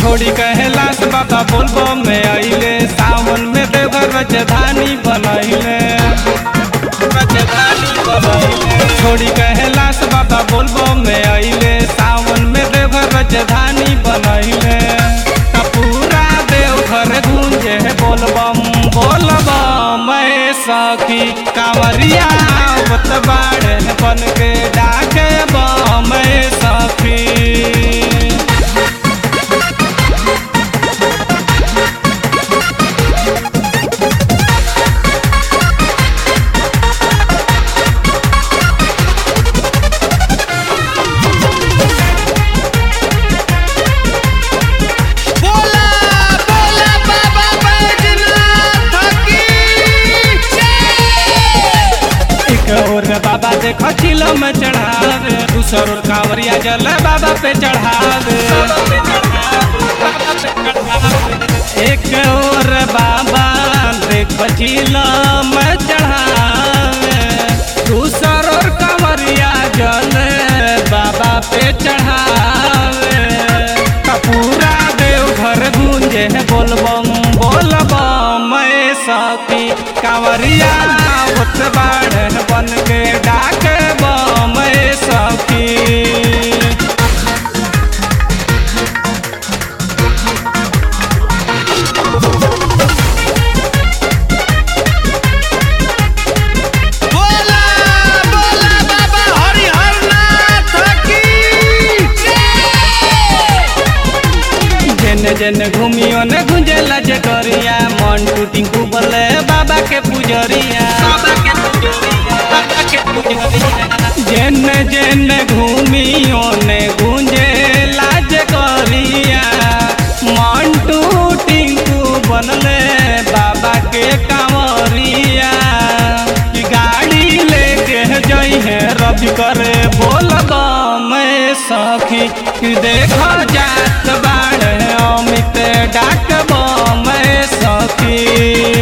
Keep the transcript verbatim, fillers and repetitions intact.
छोड़ी कैलाश बाबा बोलबो में आइले, सावन में देवघर राजधानी बनैले राजधानी बनैले। छोड़ी कैलाश बाबा बोलबो में आइले, सावन में देवघर राजधानी बनैले। पूरा देवघर गूंजे बोलबम बोलबम मैं सखी, कांवरिया आवत बाड़े बन के डाके बम मैं सखी। और बाबा देखो चिलो में चढ़ावे, दूसर और कांवरिया जल बाबा पे चढ़ावे। एक और बाबा देखो चिलो में चढ़ावे, दूसर और कांवरिया जल बाबा पे चढ़ावे। पूरा देवघर गूंजे बोलबम बोलबम मैं सखी, कांवरिया आवत बाड़े बन के डाके बम मैं सखी। जन घूमियो ने गुंजेला जगरिया, मन टूटी कुबले बाबा के पुजरिया। जन जन घूमियो ने गुंजेला जगरिया, मन टूटी बनले बाबा के कांवरिया। की गाड़ी लेके जई है रवि करे बोलबम मैं सखी, कि देखो जात बाड़े अमित डाक बम मैं सखी।